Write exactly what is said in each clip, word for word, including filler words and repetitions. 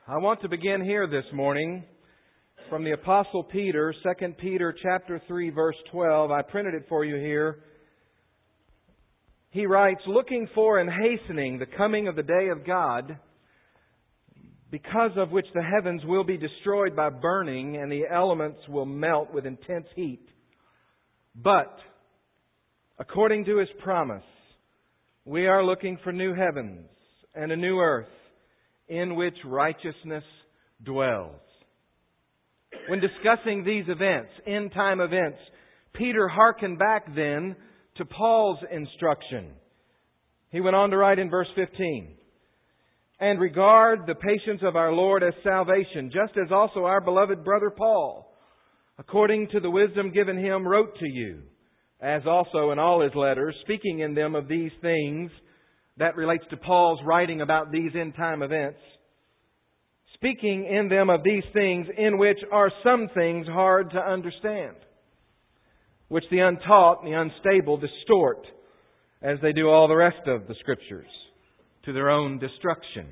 I want to begin here this morning from the Apostle Peter, Second Peter chapter three, verse twelve. I printed it for you here. He writes, "Looking for and hastening the coming of the day of God, because of which the heavens will be destroyed by burning, and the elements will melt with intense heat. But, according to His promise, we are looking for new heavens and a new earth, in which righteousness dwells." When discussing these events, end-time events, Peter hearkened back then to Paul's instruction. He went on to write in verse fifteen, "And regard the patience of our Lord as salvation, just as also our beloved brother Paul, according to the wisdom given him, wrote to you, as also in all his letters, speaking in them of these things." That relates to Paul's writing about these end-time events. "Speaking in them of these things, in which are some things hard to understand, which the untaught and the unstable distort, as they do all the rest of the Scriptures, to their own destruction."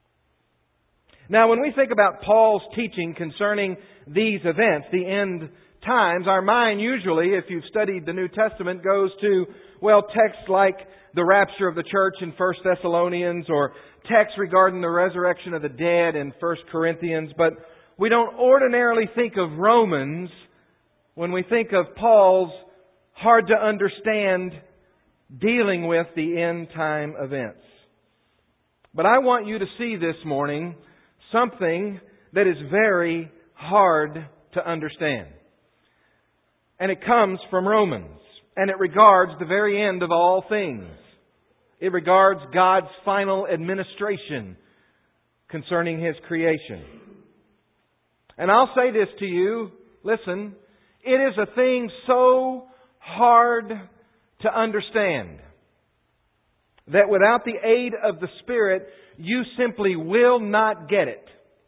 Now, when we think about Paul's teaching concerning these events, the end times, our mind usually, if you've studied the New Testament, goes to, well, texts like the rapture of the church in First Thessalonians, or texts regarding the resurrection of the dead in First Corinthians. But we don't ordinarily think of Romans when we think of Paul's hard to understand dealing with the end time events. But I want you to see this morning something that is very hard to understand. And it comes from Romans. And it regards the very end of all things. It regards God's final administration concerning His creation. And I'll say this to you, listen, it is a thing so hard to understand that without the aid of the Spirit, you simply will not get it.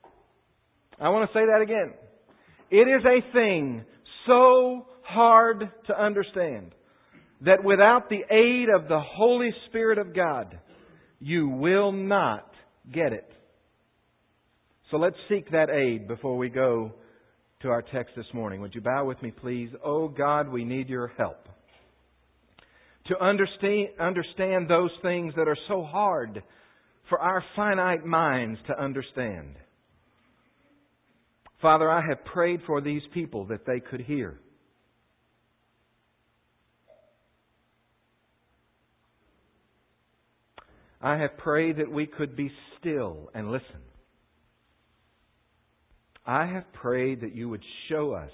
I want to say that again. It is a thing so hard to understand that without the aid of the Holy Spirit of God, you will not get it. So let's seek that aid before we go to our text this morning. Would you bow with me, please? Oh God, we need Your help to understand, understand those things that are so hard for our finite minds to understand. Father, I have prayed for these people that they could hear. I have prayed that we could be still and listen. I have prayed that You would show us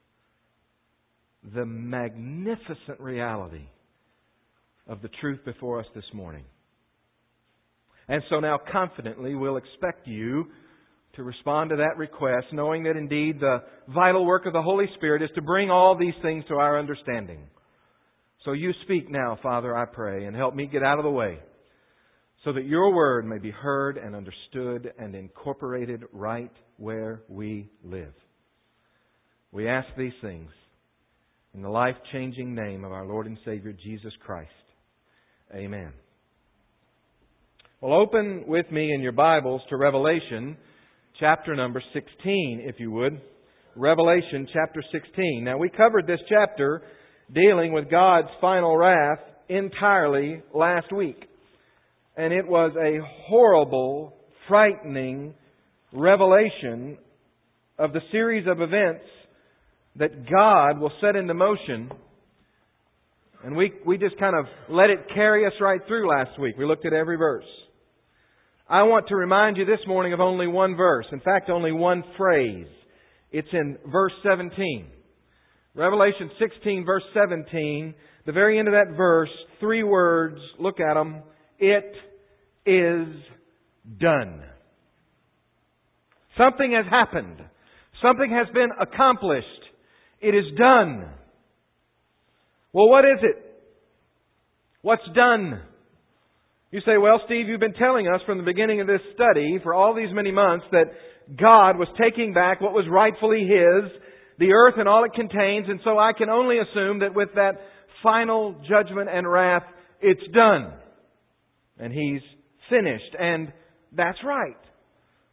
the magnificent reality of the truth before us this morning. And so now confidently we'll expect You to respond to that request, knowing that indeed the vital work of the Holy Spirit is to bring all these things to our understanding. So You speak now, Father, I pray, and help me get out of the way, so that Your Word may be heard and understood and incorporated right where we live. We ask these things in the life-changing name of our Lord and Savior, Jesus Christ. Amen. Well, open with me in your Bibles to Revelation chapter number sixteen, if you would. Revelation chapter sixteen. Now, we covered this chapter dealing with God's final wrath entirely last week. And it was a horrible, frightening revelation of the series of events that God will set into motion. And we, we just kind of let it carry us right through last week. We looked at every verse. I want to remind you this morning of only one verse. In fact, only one phrase. It's in verse seventeen. Revelation sixteen, verse seventeen. The very end of that verse, three words, look at them. It is done. Something has happened. Something has been accomplished. It is done. Well, what is it? What's done? You say, well, Steve, you've been telling us from the beginning of this study for all these many months that God was taking back what was rightfully His, the earth and all it contains, and so I can only assume that with that final judgment and wrath, it's done. And He's finished. And that's right.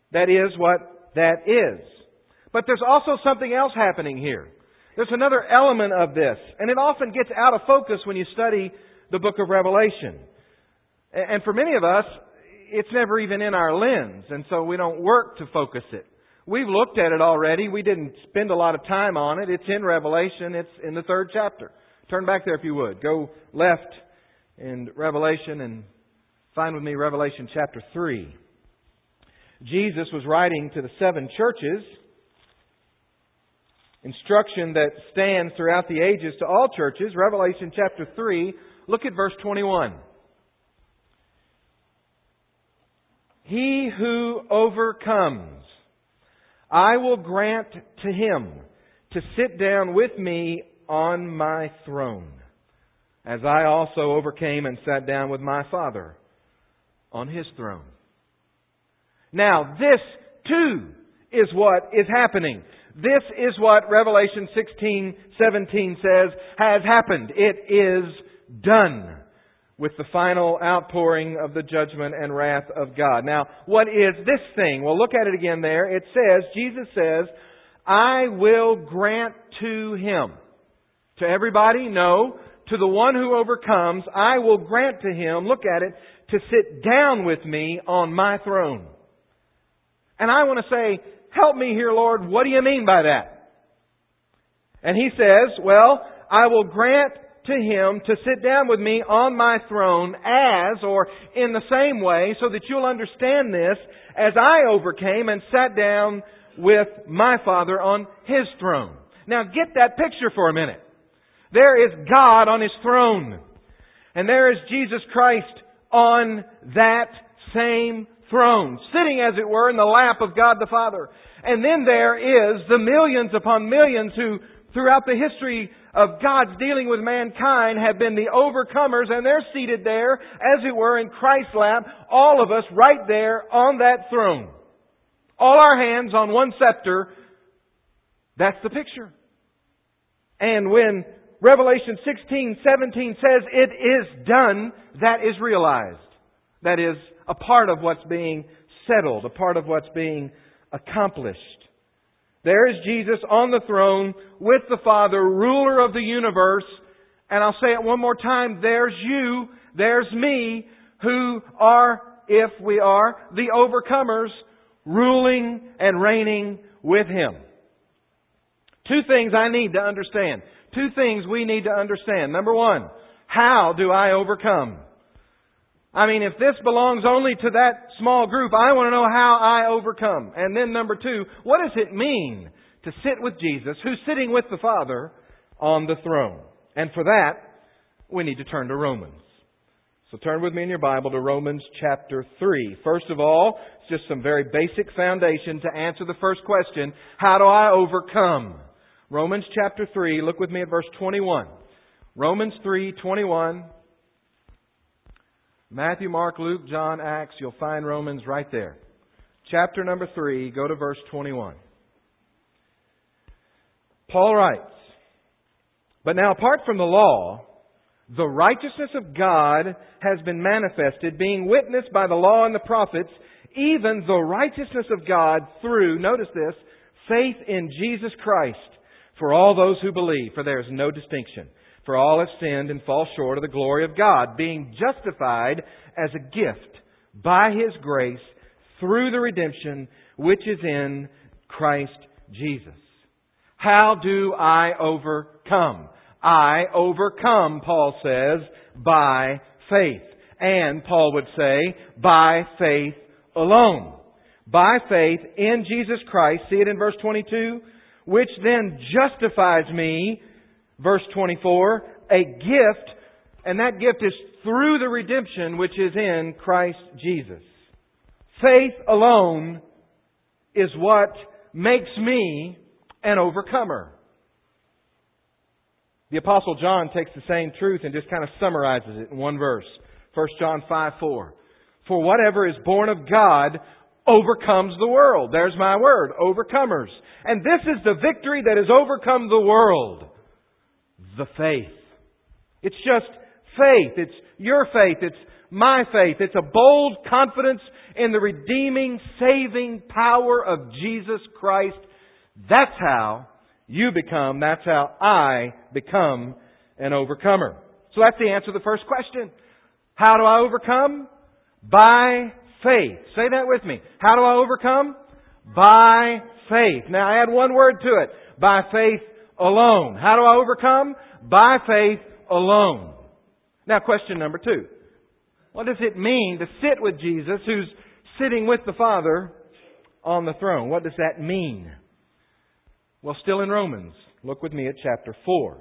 That is what that is. But there's also something else happening here. There's another element of this, and it often gets out of focus when you study the book of Revelation. And for many of us, it's never even in our lens, and so we don't work to focus it. We've looked at it already. We didn't spend a lot of time on it. It's in Revelation. It's in the third chapter. Turn back there if you would. Go left in Revelation and find with me Revelation chapter three. Jesus was writing to the seven churches, instruction that stands throughout the ages to all churches. Revelation chapter three, look at verse twenty-one. He who overcomes, I will grant to him to sit down with me on my throne, as I also overcame and sat down with my Father on His throne. Now, this too is what is happening. This is what Revelation sixteen seventeen says has happened. It is done, with the final outpouring of the judgment and wrath of God. Now, what is this thing? Well, look at it again there. It says, Jesus says, I will grant to him. To everybody? No. To the one who overcomes, I will grant to him, look at it, to sit down with me on my throne. And I want to say, help me here, Lord. What do you mean by that? And He says, well, I will grant to him to sit down with me on my throne as, or in the same way, so that you'll understand this, as I overcame and sat down with my Father on His throne. Now get that picture for a minute. There is God on His throne. And there is Jesus Christ on that same throne, sitting as it were in the lap of God the Father. And then there is the millions upon millions who, throughout the history of God's dealing with mankind, have been the overcomers, and they're seated there, as it were, in Christ's lap, all of us right there on that throne. All our hands on one scepter. That's the picture. And when Revelation sixteen seventeen says it is done, that is realized. That is a part of what's being settled, a part of what's being accomplished. There is Jesus on the throne with the Father, ruler of the universe. And I'll say it one more time. There's you, there's me, who are, if we are, the overcomers, ruling and reigning with Him. Two things I need to understand. Two things we need to understand. Number one, how do I overcome? I mean, if this belongs only to that small group, I want to know how I overcome. And then number two, what does it mean to sit with Jesus, who's sitting with the Father on the throne? And for that, we need to turn to Romans. So turn with me in your Bible to Romans chapter three. First of all, it's just some very basic foundation to answer the first question, how do I overcome? Romans chapter three, look with me at verse twenty-one. Romans three twenty-one. Matthew, Mark, Luke, John, Acts, you'll find Romans right there. Chapter number three, go to verse twenty-one. Paul writes, but now apart from the law, the righteousness of God has been manifested, being witnessed by the law and the prophets, even the righteousness of God through, notice this, faith in Jesus Christ, for all those who believe, for there is no distinction. For all have sinned and fall short of the glory of God, being justified as a gift by His grace through the redemption which is in Christ Jesus. How do I overcome? I overcome, Paul says, by faith. And Paul would say, by faith alone. By faith in Jesus Christ. See it in verse twenty-two? Which then justifies me, verse twenty-four, a gift, and that gift is through the redemption which is in Christ Jesus. Faith alone is what makes me an overcomer. The Apostle John takes the same truth and just kind of summarizes it in one verse. First John five four. For whatever is born of God overcomes the world. There's my word, overcomers. And this is the victory that has overcome the world. The faith. It's just faith. It's your faith. It's my faith. It's a bold confidence in the redeeming, saving power of Jesus Christ. That's how you become, that's how I become an overcomer. So that's the answer to the first question. How do I overcome? By faith. Say that with me. How do I overcome? By faith. Now I add one word to it. By faith alone. How do I overcome? By faith alone. Now question number two. What does it mean to sit with Jesus who's sitting with the Father on the throne? What does that mean? Well, still in Romans. Look with me at chapter four.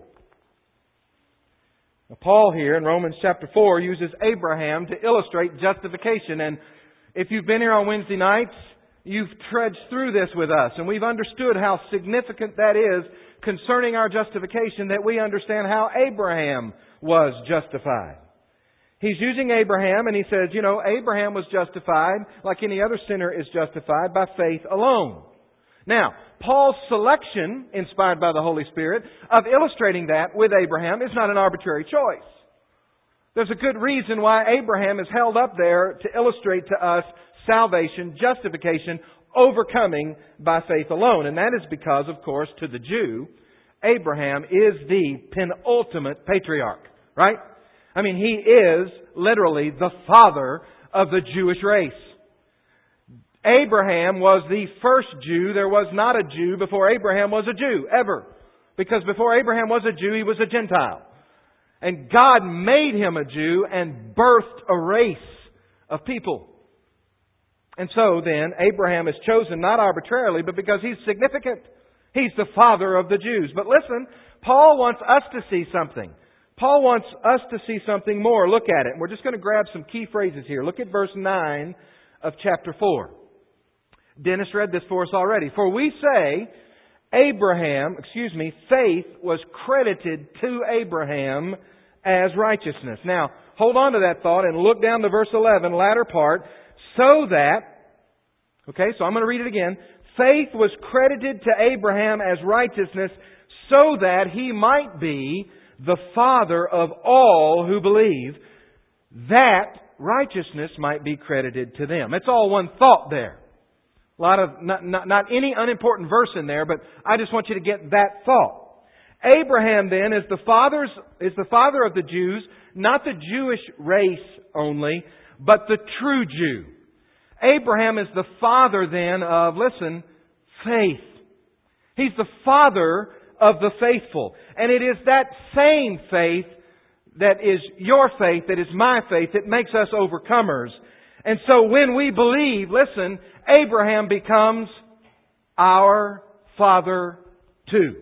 Now, Paul here in Romans chapter four uses Abraham to illustrate justification. And if you've been here on Wednesday nights, you've trudged through this with us. And we've understood how significant that is concerning our justification, that we understand how Abraham was justified. He's using Abraham and he says, you know, Abraham was justified like any other sinner is justified by faith alone. Now, Paul's selection, inspired by the Holy Spirit, of illustrating that with Abraham is not an arbitrary choice. There's a good reason why Abraham is held up there to illustrate to us salvation, justification, overcoming by faith alone. And that is because, of course, to the Jew, Abraham is the penultimate patriarch, right? I mean, he is literally the father of the Jewish race. Abraham was the first Jew. There was not a Jew before Abraham was a Jew, ever. Because before Abraham was a Jew, he was a Gentile. And God made him a Jew and birthed a race of people. And so then, Abraham is chosen not arbitrarily, but because he's significant. He's the father of the Jews. But listen, Paul wants us to see something. Paul wants us to see something more. Look at it. We're just going to grab some key phrases here. Look at verse nine of chapter four. Dennis read this for us already. For we say, Abraham, excuse me, faith was credited to Abraham as righteousness. Now, hold on to that thought and look down to verse eleven, latter part. So that, okay, so I'm going to read it again. Faith was credited to Abraham as righteousness so that he might be the father of all who believe, that righteousness might be credited to them. It's all one thought there. A lot of, not, not, not any unimportant verse in there, but I just want you to get that thought. Abraham then is the father's, is the father of the Jews, not the Jewish race only, but the true Jew. Abraham is the father then of, listen, faith. He's the father of the faithful. And it is that same faith that is your faith, that is my faith, that makes us overcomers. And so when we believe, listen, Abraham becomes our father too.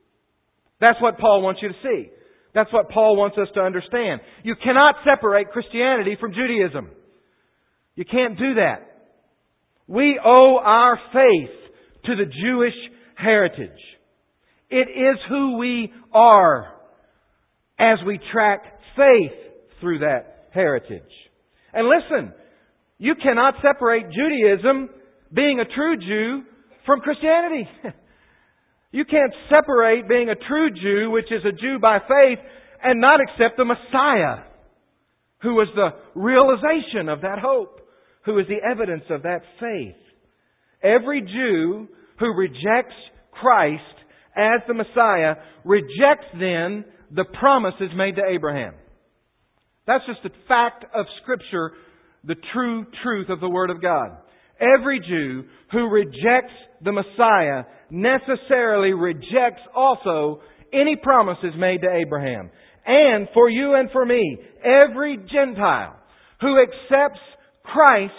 That's what Paul wants you to see. That's what Paul wants us to understand. You cannot separate Christianity from Judaism. You can't do that. We owe our faith to the Jewish heritage. It is who we are as we track faith through that heritage. And listen, you cannot separate Judaism, being a true Jew, from Christianity. You can't separate being a true Jew, which is a Jew by faith, and not accept the Messiah, who is the realization of that hope, who is the evidence of that faith. Every Jew who rejects Christ as the Messiah rejects then the promises made to Abraham. That's just the fact of Scripture, the true truth of the Word of God. Every Jew who rejects the Messiah necessarily rejects also any promises made to Abraham. And for you and for me, every Gentile who accepts Christ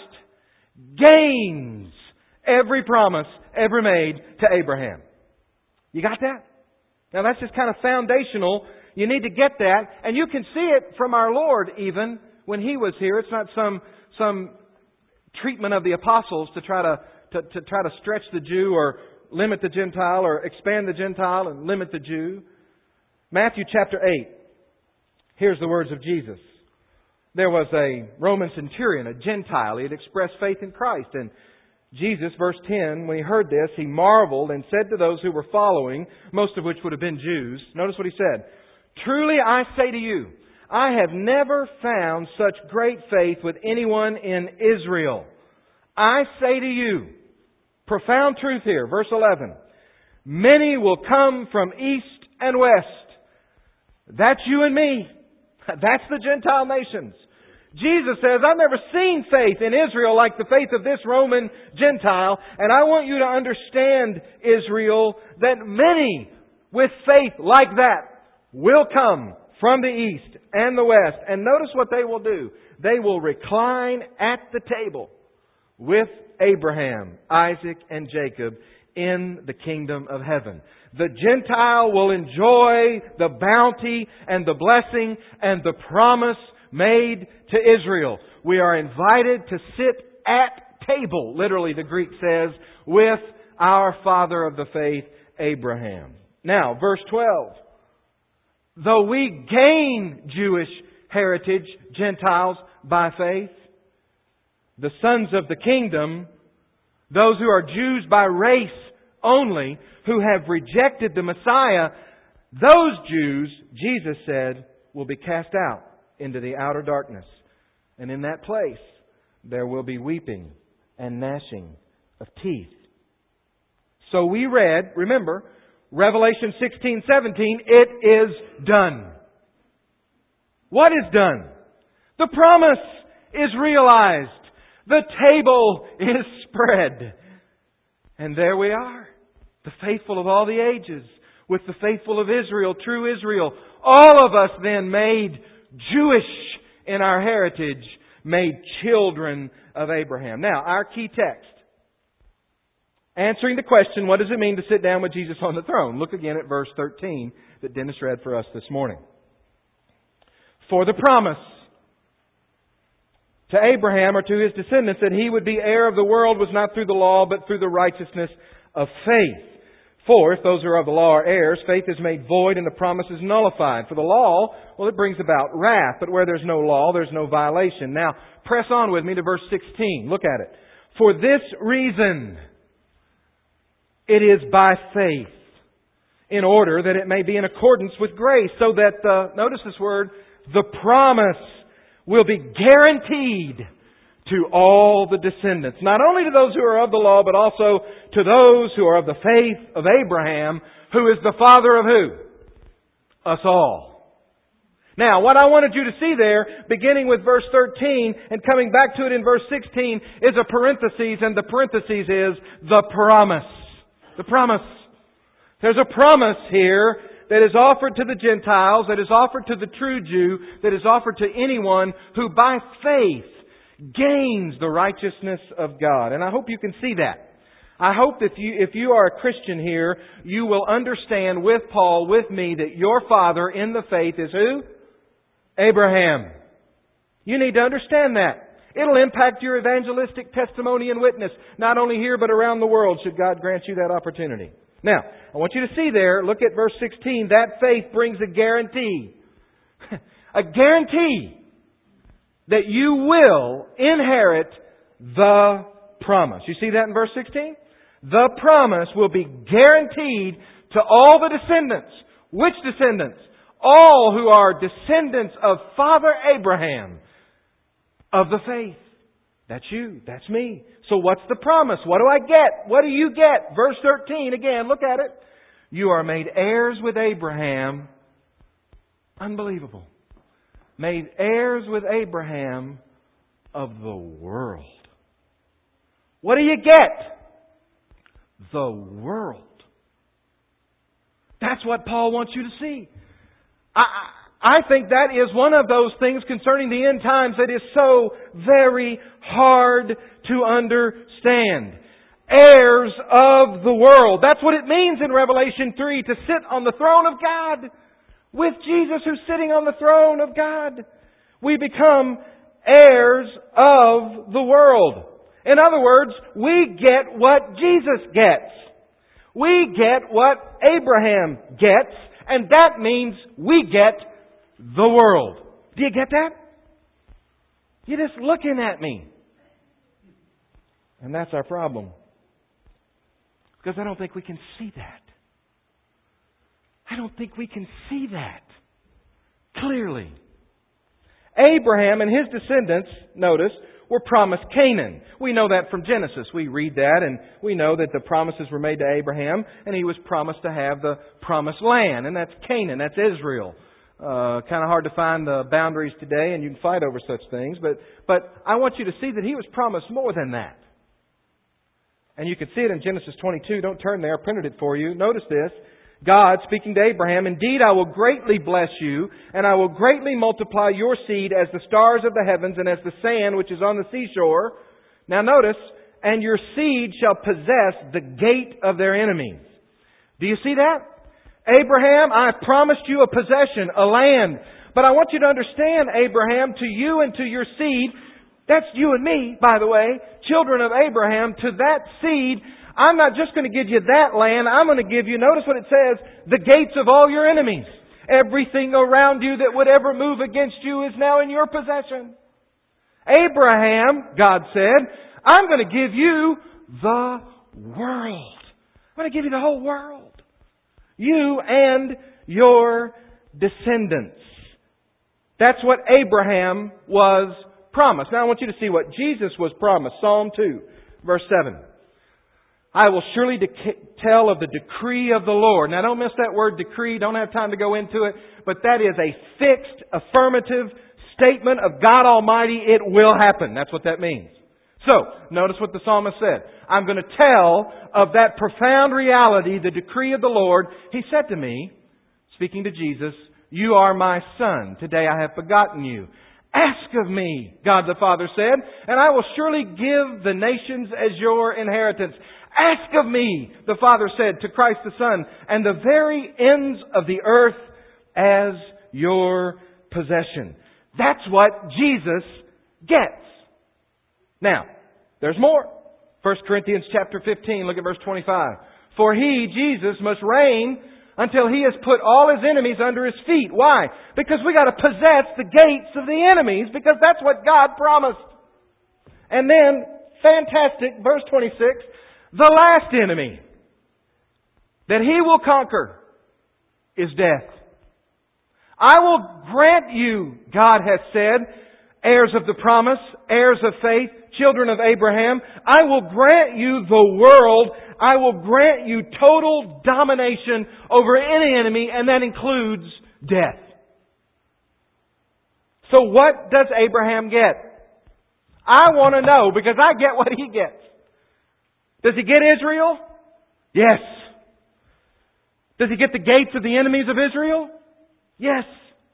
gains every promise ever made to Abraham. You got that? Now that's just kind of foundational. You need to get that. And you can see it from our Lord even when He was here. It's not some some treatment of the apostles to try to, to, to try to stretch the Jew or limit the Gentile or expand the Gentile and limit the Jew. Matthew chapter eight. Here's the words of Jesus. There was a Roman centurion, a Gentile. He had expressed faith in Christ. And Jesus, verse ten, when He heard this, He marveled and said to those who were following, most of which would have been Jews, notice what He said. Truly I say to you, I have never found such great faith with anyone in Israel. I say to you, profound truth here, verse eleven, many will come from east and west. That's you and me. That's the Gentile nations. Jesus says, I've never seen faith in Israel like the faith of this Roman Gentile, and I want you to understand, Israel, that many with faith like that will come from the east and the west. And notice what they will do. They will recline at the table with Abraham, Isaac, and Jacob in the kingdom of heaven. The Gentile will enjoy the bounty and the blessing and the promise made to Israel. We are invited to sit at table, literally the Greek says, with our father of the faith, Abraham. Now, verse twelve. Though we gain Jewish heritage, Gentiles, by faith, the sons of the kingdom, those who are Jews by race only, who have rejected the Messiah, those Jews, Jesus said, will be cast out into the outer darkness. And in that place, there will be weeping and gnashing of teeth. So we read, remember, Revelation sixteen seventeen, it is done. What is done? The promise is realized. The table is spread. And there we are, the faithful of all the ages, with the faithful of Israel, true Israel. All of us then made Jewish in our heritage, made children of Abraham. Now, our key text. Answering the question, what does it mean to sit down with Jesus on the throne? Look again at verse thirteen that Dennis read for us this morning. For the promise to Abraham or to his descendants that he would be heir of the world was not through the law, but through the righteousness of faith. For if those who are of the law are heirs, faith is made void and the promise is nullified. For the law, well, it brings about wrath. But where there's no law, there's no violation. Now, press on with me to verse sixteen. Look at it. For this reason, it is by faith, in order that it may be in accordance with grace, so that the, notice this word, the promise will be guaranteed to all the descendants. Not only to those who are of the law, but also to those who are of the faith of Abraham, who is the father of who? Us all. Now, what I wanted you to see there, beginning with verse thirteen and coming back to it in verse sixteen, is a parenthesis, and the parenthesis is the promise. The promise. There's a promise here that is offered to the Gentiles, that is offered to the true Jew, that is offered to anyone who by faith gains the righteousness of God. And I hope you can see that. I hope that you, if you are a Christian here, you will understand with Paul, with me, that your father in the faith is who? Abraham. You need to understand that. It'll impact your evangelistic testimony and witness, not only here but around the world, should God grant you that opportunity. Now, I want you to see there, look at verse sixteen, that faith brings a guarantee. A guarantee that you will inherit the promise. You see that in verse sixteen? The promise will be guaranteed to all the descendants. Which descendants? All who are descendants of Father Abraham of the faith. That's you. That's me. So what's the promise? What do I get? What do you get? Verse thirteen, again, look at it. You are made heirs with Abraham. Unbelievable. Made heirs with Abraham of the world. What do you get? The world. That's what Paul wants you to see. I, I think that is one of those things concerning the end times that is so very hard to understand. Heirs of the world. That's what it means in Revelation three to sit on the throne of God. With Jesus who's sitting on the throne of God. We become heirs of the world. In other words, we get what Jesus gets. We get what Abraham gets. And that means we get the world. Do you get that? You're just looking at me. And that's our problem. Because I don't think we can see that. I don't think we can see that clearly. Abraham and his descendants, notice, were promised Canaan. We know that from Genesis. We read that and we know that the promises were made to Abraham and he was promised to have the promised land. And that's Canaan. That's Israel. Uh, kind of hard to find the boundaries today and you can fight over such things. But, but I want you to see that he was promised more than that. And you can see it in Genesis twenty-two. Don't turn there. I printed it for you. Notice this. God speaking to Abraham, "Indeed, I will greatly bless you, and I will greatly multiply your seed as the stars of the heavens and as the sand which is on the seashore." Now notice, "and your seed shall possess the gate of their enemies." Do you see that? Abraham, I promised you a possession, a land. But I want you to understand, Abraham, to you and to your seed, that's you and me, by the way, children of Abraham, to that seed, I'm not just going to give you that land, I'm going to give you, notice what it says, the gates of all your enemies. Everything around you that would ever move against you is now in your possession. Abraham, God said, I'm going to give you the world. I'm going to give you the whole world. You and your descendants. That's what Abraham was promised. Now I want you to see what Jesus was promised. Psalm two, verse seven. "I will surely dec- tell of the decree of the Lord." Now don't miss that word decree. Don't have time to go into it. But that is a fixed, affirmative statement of God Almighty. It will happen. That's what that means. So, notice what the psalmist said. I'm going to tell of that profound reality, the decree of the Lord. He said to me, speaking to Jesus, "You are my son. Today I have begotten you. Ask of me," God the Father said, "and I will surely give the nations as your inheritance." Ask of me, the Father said to Christ the Son, "and the very ends of the earth as your possession." That's what Jesus gets. Now, there's more. First Corinthians chapter fifteen, look at verse twenty-five. "For he, Jesus, must reign until he has put all his enemies under his feet." Why? Because we got to possess the gates of the enemies, because that's what God promised. And then, fantastic, verse twenty-six, "The last enemy that he will conquer is death. I will grant you," God has said, "heirs of the promise, heirs of faith, children of Abraham, I will grant you the world. I will grant you total domination over any enemy," and that includes death. So what does Abraham get? I want to know, because I get what he gets. Does he get Israel? Yes. Does he get the gates of the enemies of Israel? Yes.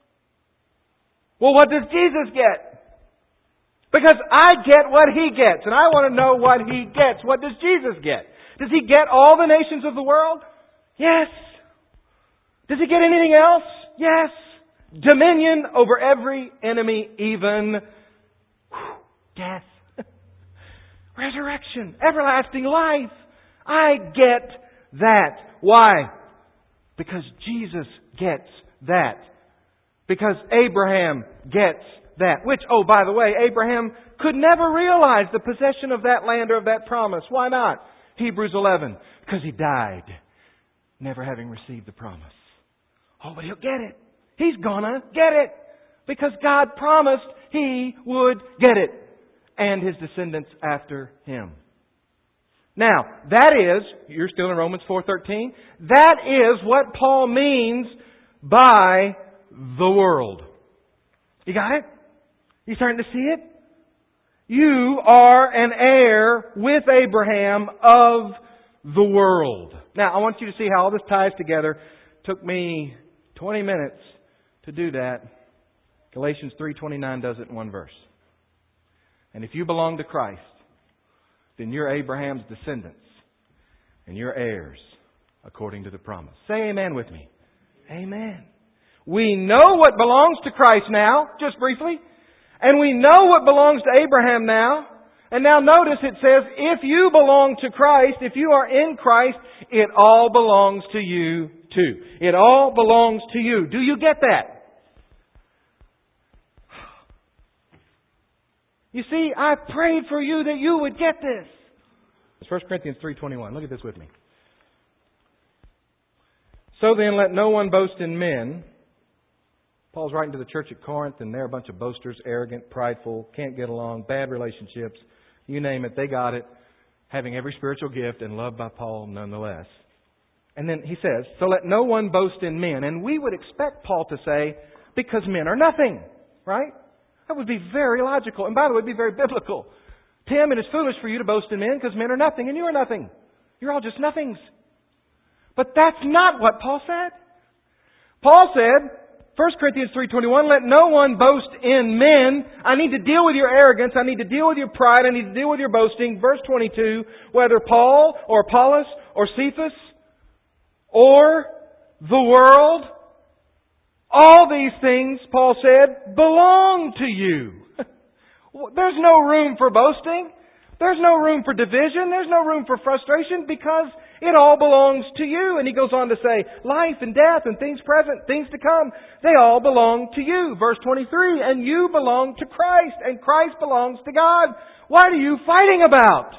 Well, what does Jesus get? Because I get what he gets, and I want to know what he gets. What does Jesus get? Does he get all the nations of the world? Yes. Does he get anything else? Yes. Dominion over every enemy, even whew, death. Resurrection, everlasting life. I get that. Why? Because Jesus gets that. Because Abraham gets that. Which, oh, by the way, Abraham could never realize the possession of that land or of that promise. Why not? Hebrews eleven. Because he died, never having received the promise. Oh, but he'll get it. He's gonna get it. Because God promised he would get it. And his descendants after him. Now, that is, you're still in Romans four thirteen, that is what Paul means by the world. You got it? You starting to see it? You are an heir with Abraham of the world. Now, I want you to see how all this ties together. It took me twenty minutes to do that. Galatians three twenty-nine does it in one verse. And if you belong to Christ, then you're Abraham's descendants and you're heirs according to the promise. Say amen with me. Amen. We know what belongs to Christ now, just briefly. And we know what belongs to Abraham now. And now notice it says, if you belong to Christ, if you are in Christ, it all belongs to you too. It all belongs to you. Do you get that? You see, I prayed for you that you would get this. It's First Corinthians three twenty-one. Look at this with me. "So then, let no one boast in men, Paul's writing to the church at Corinth, and they're a bunch of boasters, arrogant, prideful, can't get along, bad relationships. You name it, they got it. Having every spiritual gift and loved by Paul nonetheless. And then he says, so let no one boast in men. And we would expect Paul to say, because men are nothing. Right? That would be very logical. And by the way, it would be very biblical. Tim, it is foolish for you to boast in men because men are nothing and you are nothing. You're all just nothings. But that's not what Paul said. Paul said, First Corinthians three twenty-one, let no one boast in men. I need to deal with your arrogance. I need to deal with your pride. I need to deal with your boasting. Verse twenty-two, whether Paul or Apollos or Cephas or the world, all these things, Paul said, belong to you. There's no room for boasting. There's no room for division. There's no room for frustration because it all belongs to you. And he goes on to say, life and death and things present, things to come, they all belong to you. Verse twenty-three, and you belong to Christ, and Christ belongs to God. What are you fighting about?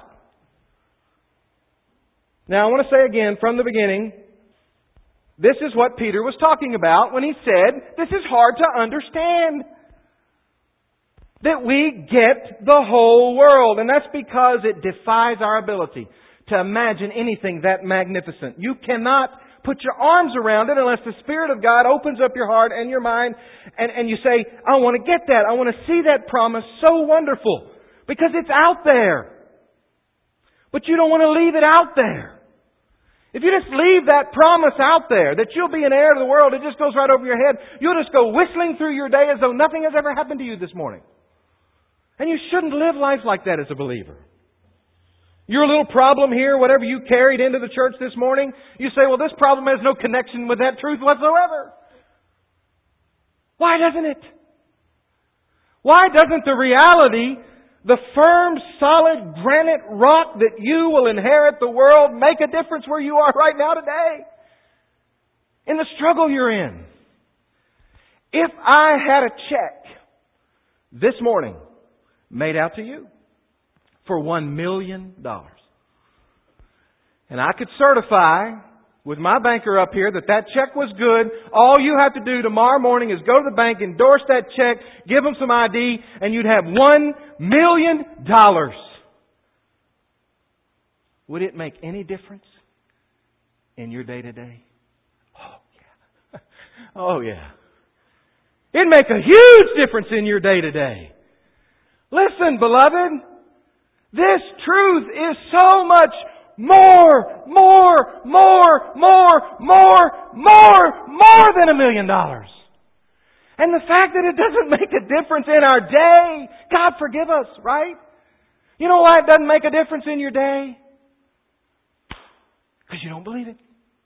Now, I want to say again from the beginning, this is what Peter was talking about when he said, this is hard to understand. That we get the whole world. And that's because it defies our ability to imagine anything that magnificent. You cannot put your arms around it unless the Spirit of God opens up your heart and your mind and, and you say, I want to get that. I want to see that promise so wonderful. Because it's out there. But you don't want to leave it out there. If you just leave that promise out there, that you'll be an heir to the world, it just goes right over your head. You'll just go whistling through your day as though nothing has ever happened to you this morning. And you shouldn't live life like that as a believer. Your little problem here, whatever you carried into the church this morning, you say, well, this problem has no connection with that truth whatsoever. Why doesn't it? Why doesn't the reality, the firm, solid granite rock that you will inherit the world, make a difference where you are right now today? In the struggle you're in. If I had a check this morning made out to you for one million dollars. And I could certify with my banker up here that that check was good. All you have to do tomorrow morning is go to the bank, endorse that check, give them some I D, and you'd have one million dollars. Would it make any difference in your day-to-day? Oh, yeah. Oh, yeah. It'd make a huge difference in your day-to-day. Listen, beloved, this truth is so much more, more, more, more, more, more, more than a million dollars. And the fact that it doesn't make a difference in our day, God forgive us, right? You know why it doesn't make a difference in your day? Because you don't believe it.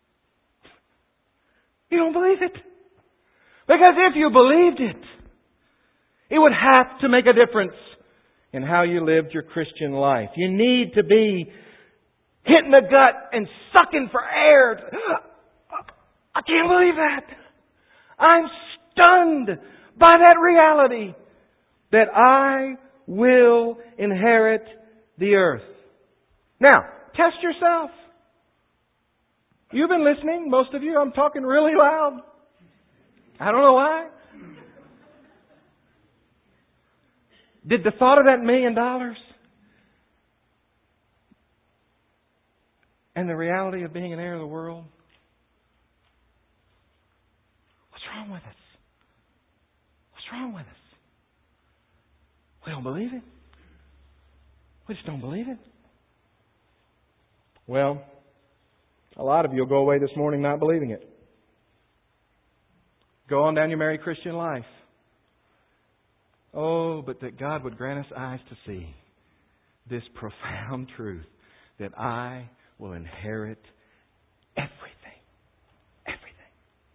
You don't believe it. Because if you believed it, it would have to make a difference in how you lived your Christian life. You need to be hitting the gut and sucking for air. I can't believe that. I'm stunned by that reality that I will inherit the earth. Now, test yourself. You've been listening, most of you. I'm talking really loud. I don't know why. Did the thought of that million dollars and the reality of being an heir of the world, what's wrong with us? What's wrong with us? We don't believe it. We just don't believe it. Well, a lot of you will go away this morning not believing it. Go on down your merry Christian life. Oh, but that God would grant us eyes to see this profound truth that I will inherit everything. Everything.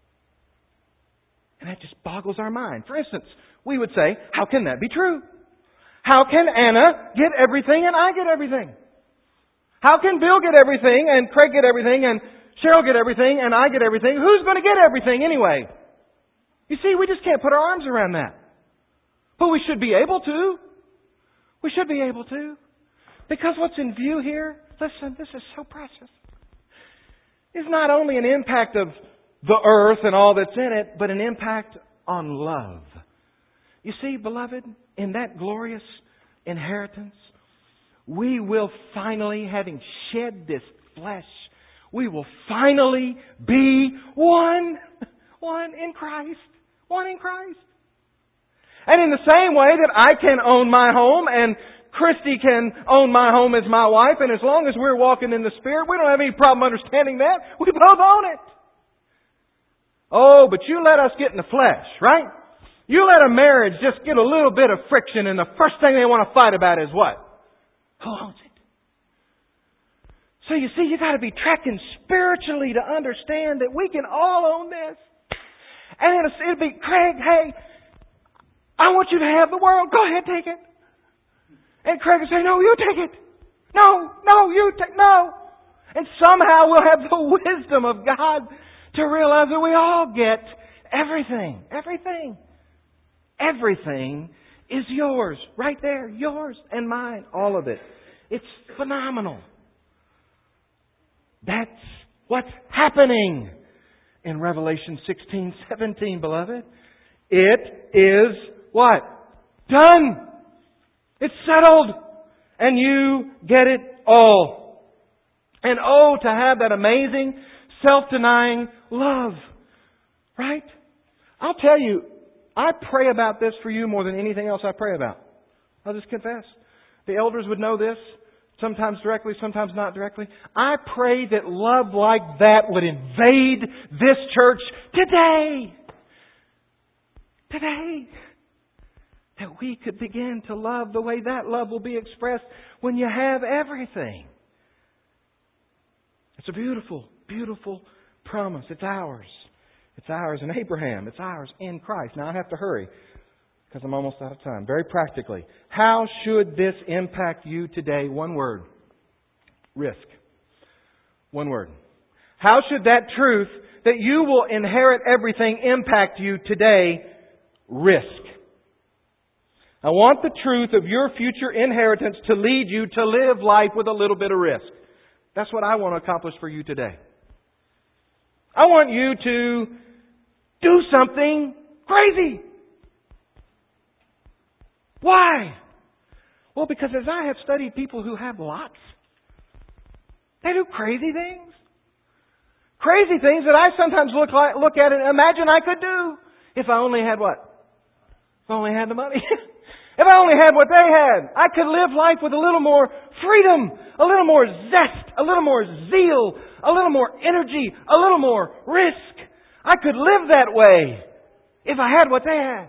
And that just boggles our mind. For instance, we would say, how can that be true? How can Anna get everything and I get everything? How can Bill get everything and Craig get everything and Cheryl get everything and I get everything? Who's going to get everything anyway? You see, we just can't put our arms around that. But we should be able to. We should be able to. Because what's in view here, listen, this is so precious. It's not only an impact of the earth and all that's in it, but an impact on love. You see, beloved, in that glorious inheritance, we will finally, having shed this flesh, we will finally be one. One in Christ. One in Christ. And in the same way that I can own my home and Christy can own my home as my wife, and as long as we're walking in the Spirit, we don't have any problem understanding that. We both own it. Oh, but you let us get in the flesh, right? You let a marriage just get a little bit of friction, and the first thing they want to fight about is what? Who owns it? So you see, you got to be tracking spiritually to understand that we can all own this. And it'll, it'll be, Craig, hey, I want you to have the world. Go ahead, take it. And Craig will say, no, you take it. No, no, you take, no. And somehow we'll have the wisdom of God to realize that we all get everything. Everything. Everything is yours. Right there. Yours and mine. All of it. It's phenomenal. That's what's happening in Revelation sixteen seventeen, beloved. It is what? Done. It's settled. And you get it all. And oh, to have that amazing, self-denying love. Right? I'll tell you, I pray about this for you more than anything else I pray about. I'll just confess. The elders would know this. Sometimes directly, sometimes not directly. I pray that love like that would invade this church today. Today. That we could begin to love the way that love will be expressed when you have everything. It's a beautiful, beautiful promise. It's ours. It's ours in Abraham. It's ours in Christ. Now I have to hurry because I'm almost out of time. Very practically. How should this impact you today? One word. Risk. One word. How should that truth that you will inherit everything impact you today? Risk. I want the truth of your future inheritance to lead you to live life with a little bit of risk. That's what I want to accomplish for you today. I want you to do something crazy. Why? Well, because as I have studied people who have lots, they do crazy things. Crazy things that I sometimes look like, look at and imagine I could do if I only had what? If I only had the money. If I only had what they had, I could live life with a little more freedom, a little more zest, a little more zeal, a little more energy, a little more risk. I could live that way if I had what they had.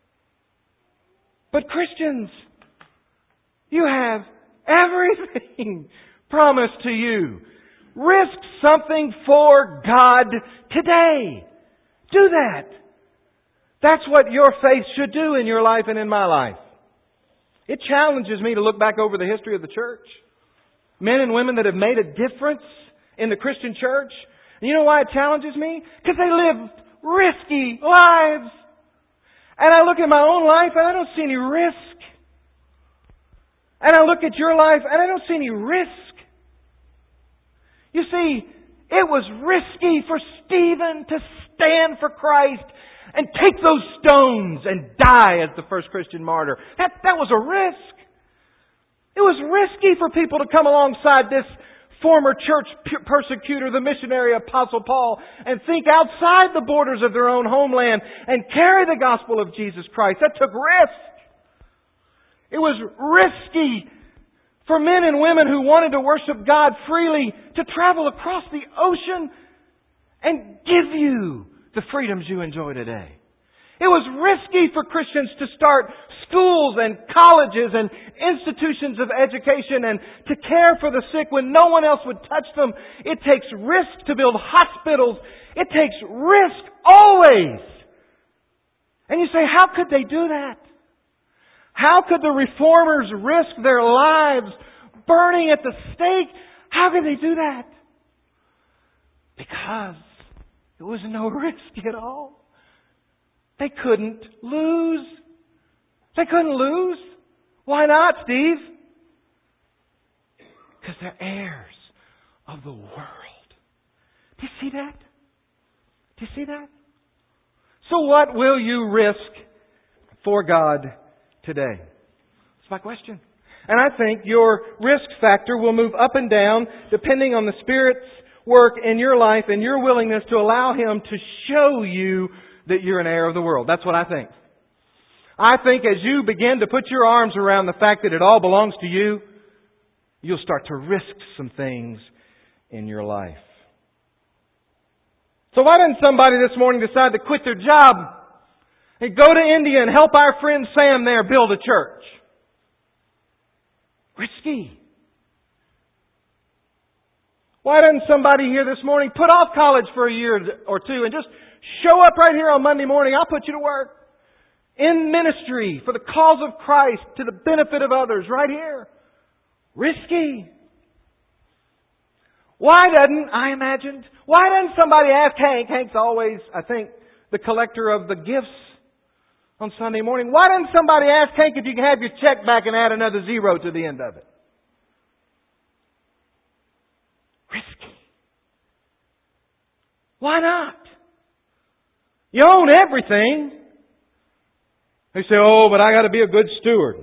But Christians, you have everything promised to you. Risk something for God today. Do that. That's what your faith should do in your life and in my life. It challenges me to look back over the history of the church. Men and women that have made a difference in the Christian church. And you know why it challenges me? Because they lived risky lives. And I look at my own life and I don't see any risk. And I look at your life and I don't see any risk. You see, it was risky for Stephen to stand for Christ and take those stones and die as the first Christian martyr. That, that was a risk. It was risky for people to come alongside this former church persecutor, the missionary Apostle Paul, and think outside the borders of their own homeland and carry the gospel of Jesus Christ. That took risk. It was risky for men and women who wanted to worship God freely to travel across the ocean and give you the freedoms you enjoy today. It was risky for Christians to start schools and colleges and institutions of education and to care for the sick when no one else would touch them. It takes risk to build hospitals. It takes risk always. And you say, how could they do that? How could the reformers risk their lives burning at the stake? How could they do that? Because there was no risk at all. They couldn't lose. They couldn't lose. Why not, Steve? Because they're heirs of the world. Do you see that? Do you see that? So what will you risk for God today? That's my question. And I think your risk factor will move up and down depending on the Spirit's work in your life and your willingness to allow Him to show you that you're an heir of the world. That's what I think. I think as you begin to put your arms around the fact that it all belongs to you, you'll start to risk some things in your life. So why doesn't somebody this morning decide to quit their job and go to India and help our friend Sam there build a church? Risky. Why doesn't somebody here this morning put off college for a year or two and just show up right here on Monday morning? I'll put you to work. In ministry, for the cause of Christ, to the benefit of others, right here. Risky. Why doesn't, I imagined, why doesn't somebody ask Hank? Hank's always, I think, the collector of the gifts on Sunday morning. Why doesn't somebody ask Hank if you can have your check back and add another zero to the end of it? Risky. Why not? You own everything. They say, oh, but I got to be a good steward.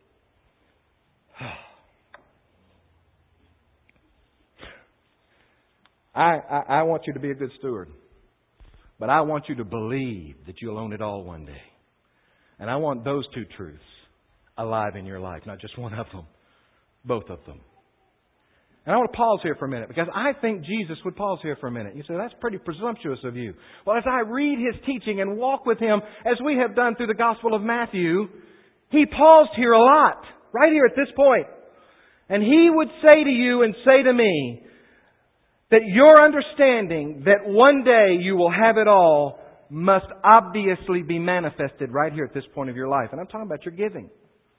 I, I, I want you to be a good steward. But I want you to believe that you'll own it all one day. And I want those two truths alive in your life. Not just one of them. Both of them. And I want to pause here for a minute because I think Jesus would pause here for a minute. You say, that's pretty presumptuous of you. Well, as I read His teaching and walk with Him, as we have done through the Gospel of Matthew, He paused here a lot. Right here at this point. And He would say to you and say to me, that your understanding that one day you will have it all must obviously be manifested right here at this point of your life. And I'm talking about your giving.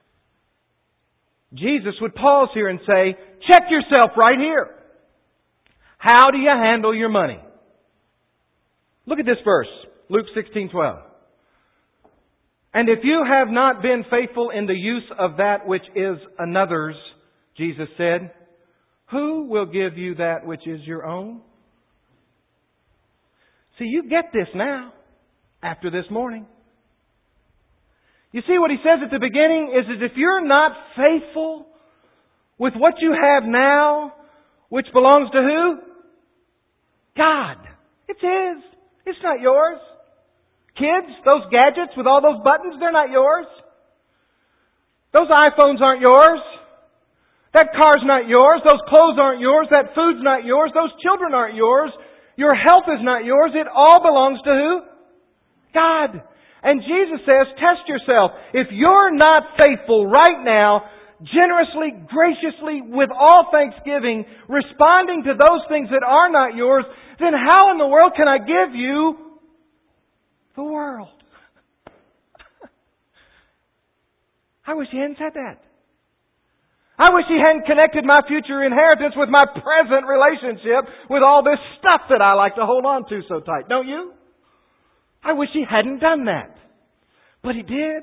Jesus would pause here and say, check yourself right here. How do you handle your money? Look at this verse, Luke sixteen twelve. And if you have not been faithful in the use of that which is another's, Jesus said, who will give you that which is your own? See, you get this now, after this morning. You see what He says at the beginning is that if you're not faithful with what you have now, which belongs to who? God. It's His. It's not yours. Kids, those gadgets with all those buttons, they're not yours. Those iPhones aren't yours. That car's not yours. Those clothes aren't yours. That food's not yours. Those children aren't yours. Your health is not yours. It all belongs to who? God. And Jesus says, test yourself. If you're not faithful right now, generously, graciously, with all thanksgiving, responding to those things that are not yours, then how in the world can I give you the world? I wish He hadn't said that. I wish He hadn't connected my future inheritance with my present relationship with all this stuff that I like to hold on to so tight. Don't you? I wish He hadn't done that. But He did.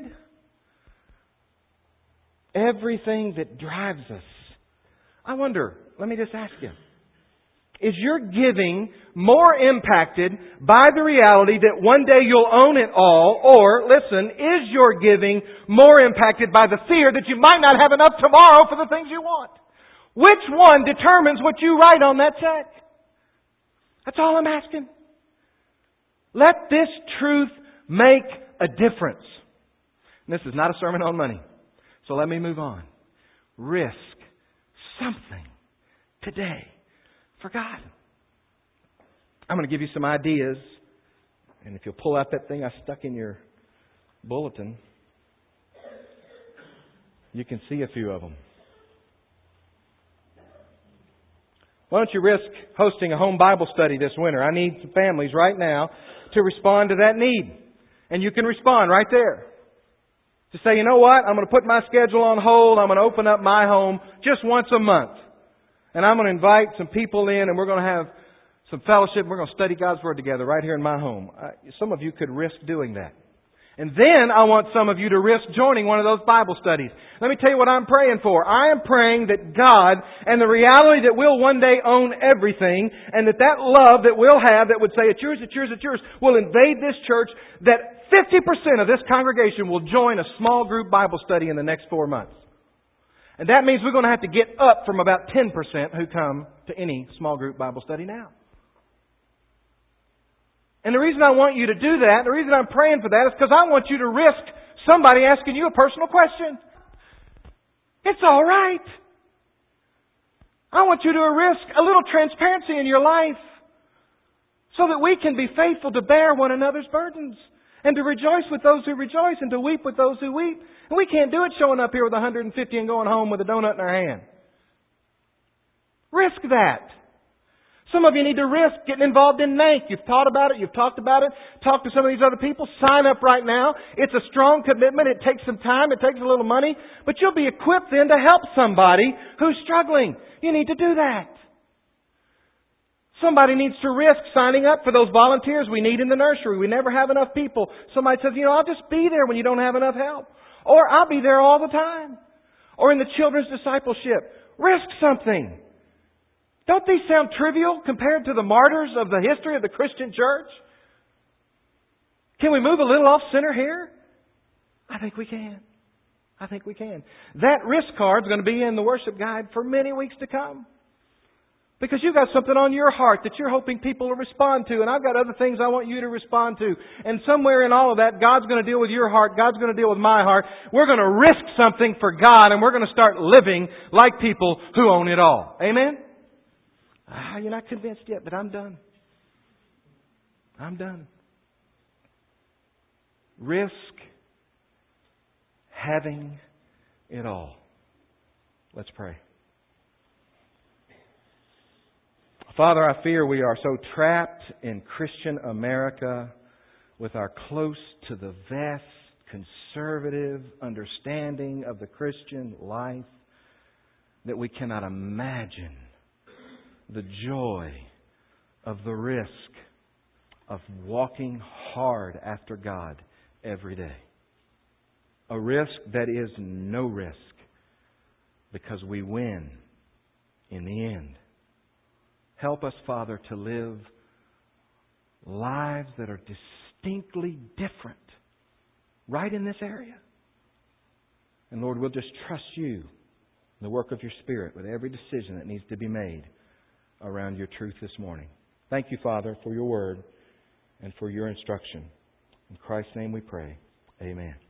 Everything that drives us. I wonder, let me just ask you. Is your giving more impacted by the reality that one day you'll own it all? Or, listen, is your giving more impacted by the fear that you might not have enough tomorrow for the things you want? Which one determines what you write on that check? That's all I'm asking. Let this truth make a difference. And this is not a sermon on money. So let me move on. Risk something today for God. I'm going to give you some ideas. And if you'll pull out that thing I stuck in your bulletin, you can see a few of them. Why don't you risk hosting a home Bible study this winter? I need some families right now to respond to that need. And you can respond right there. To say, you know what? I'm going to put my schedule on hold. I'm going to open up my home just once a month. And I'm going to invite some people in and we're going to have some fellowship. We're going to study God's Word together right here in my home. Uh, some of you could risk doing that. And then I want some of you to risk joining one of those Bible studies. Let me tell you what I'm praying for. I am praying that God and the reality that we'll one day own everything, and that that love that we'll have that would say, it's yours, it's yours, it's yours, will invade this church, that fifty percent of this congregation will join a small group Bible study in the next four months. And that means we're going to have to get up from about ten percent who come to any small group Bible study now. And the reason I want you to do that, the reason I'm praying for that, is because I want you to risk somebody asking you a personal question. It's all right. I want you to risk a little transparency in your life so that we can be faithful to bear one another's burdens and to rejoice with those who rejoice and to weep with those who weep. And we can't do it showing up here with one hundred fifty and going home with a donut in our hand. Risk that. Some of you need to risk getting involved in N A N C. You've thought about it. You've talked about it. Talk to some of these other people. Sign up right now. It's a strong commitment. It takes some time. It takes a little money. But you'll be equipped then to help somebody who's struggling. You need to do that. Somebody needs to risk signing up for those volunteers we need in the nursery. We never have enough people. Somebody says, you know, I'll just be there when you don't have enough help. Or I'll be there all the time. Or in the children's discipleship. Risk something. Don't these sound trivial compared to the martyrs of the history of the Christian church? Can we move a little off center here? I think we can. I think we can. That risk card's going to be in the worship guide for many weeks to come. Because you've got something on your heart that you're hoping people will respond to. And I've got other things I want you to respond to. And somewhere in all of that, God's going to deal with your heart. God's going to deal with my heart. We're going to risk something for God. And we're going to start living like people who own it all. Amen? Ah, you're not convinced yet, but I'm done. I'm done. Risk having it all. Let's pray. Father, I fear we are so trapped in Christian America with our close to the vest, conservative understanding of the Christian life that we cannot imagine the joy of the risk of walking hard after God every day. A risk that is no risk because we win in the end. Help us, Father, to live lives that are distinctly different right in this area. And Lord, we'll just trust You, the work of Your Spirit, with every decision that needs to be made around Your truth this morning. Thank You, Father, for Your word and for Your instruction. In Christ's name we pray. Amen.